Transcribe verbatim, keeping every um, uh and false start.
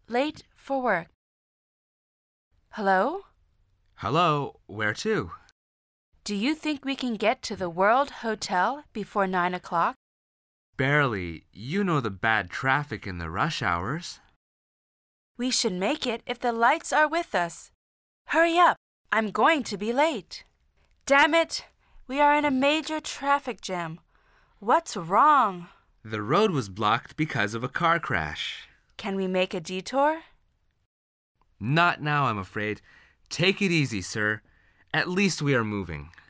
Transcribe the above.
Late for work. Hello? Hello, where to? Do you think we can get to the World Hotel before nine o'clock? Barely. You know the bad traffic in the rush hours. We should make it if the lights are with us. Hurry up. I'm going to be late. Damn it! We are in a major traffic jam. What's wrong? The road was blocked because of a car crash. Can we make a detour? Not now, I'm afraid. Take it easy, sir. At least we are moving.